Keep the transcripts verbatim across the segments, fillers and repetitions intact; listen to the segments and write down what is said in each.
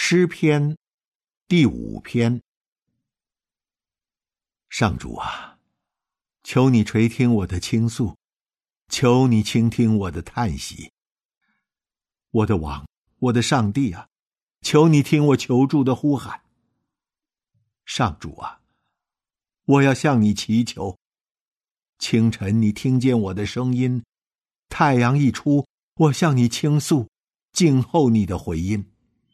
诗篇第五篇。上主啊，求你垂听我的倾诉，求你倾听我的叹息。我的王，我的上帝啊，求你听我求助的呼喊。上主啊，我要向你祈求。清晨你听见我的声音，太阳一出，我向你倾诉，静候你的回音。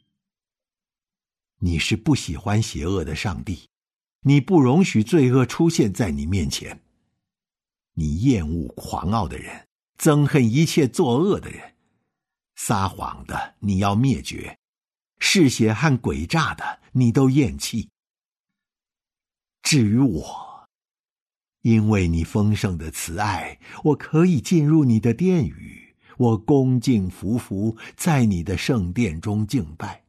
你是不喜欢邪恶的上帝，你不容许罪恶出现在你面前。你厌恶狂傲的人，憎恨一切作恶的人。撒谎的你要灭绝，嗜血和诡诈的你都厌弃。至于我，因为你丰盛的慈爱，我可以进入你的殿宇，我恭敬服服，在你的圣殿中敬拜。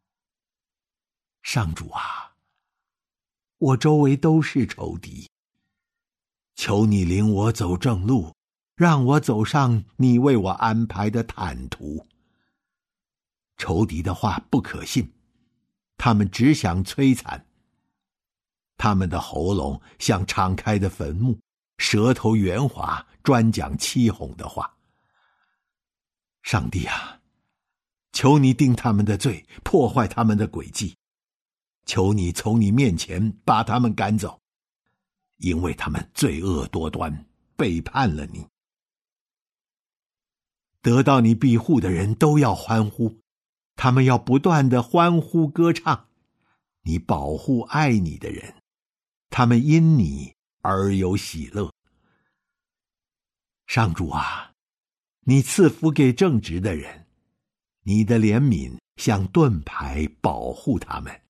上主啊，我周围都是仇敌，求你领我走正路，让我走上你为我安排的坦途。仇敌的话不可信，他们只想摧残。他们的喉咙像敞开的坟墓，舌头圆滑，专讲欺哄的话。上帝啊，求你定他们的罪，破坏他们的诡计。求你从你面前把他们赶走，因为他们罪恶多端，背叛了你。得到你庇护的人都要欢呼，他们要不断地欢呼歌唱。你保护爱你的人，他们因你而有喜乐。上主啊，你赐福给正直的人，你的怜悯像盾牌保护他们。